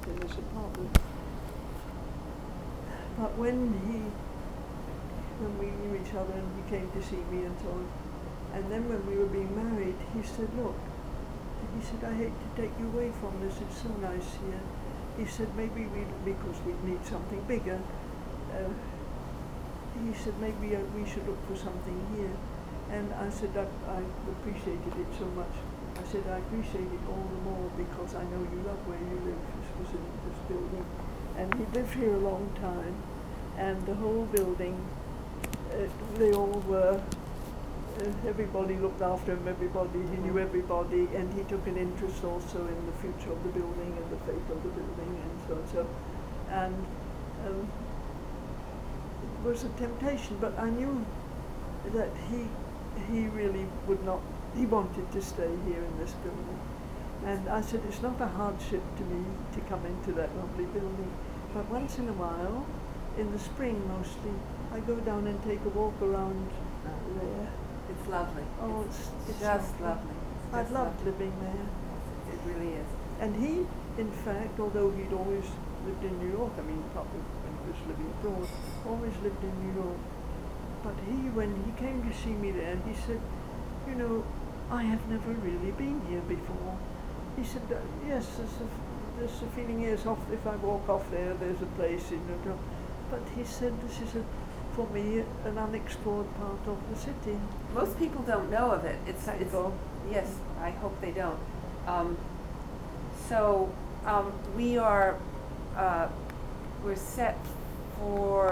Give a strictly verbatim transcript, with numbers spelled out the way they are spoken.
not in this apartment. But when he, when we knew each other and he came to see me and so on, and then when we were being married, he said, look, he said, I hate to take you away from this, it's so nice here. He said, maybe we, because we need something bigger, uh, he said, maybe uh, we should look for something here. And I said, I, I appreciated it so much. I said, I appreciate it all the more because I know you love where you live. This was in this building. And he lived here a long time. And the whole building, uh, they all were, uh, everybody looked after him, everybody, he knew everybody, and he took an interest also in the future of the building and the fate of the building and so and so. And um, it was a temptation, but I knew that he he really would not, he wanted to stay here in this building. And I said, it's not a hardship to me to come into that lovely building, but once in a while, in the spring mostly, I go down and take a walk around uh, there. It's lovely. Oh, it's, it's, it's it's just lovely. lovely. It's I've just loved lovely. living there. It really is. And he, in fact, although he'd always lived in New York, I mean, probably when he was living abroad, always lived in New York. But he, when he came to see me there, he said, you know, I have never really been here before. He said, uh, yes, there's a, there's a feeling yes, off, if I walk off there, there's a place in the. But he said, this is, a, for me, an unexplored part of the city. Most people don't know of it. It's, Thank it's God. Yes, I hope they don't. Um, so um, we are, uh, we're set for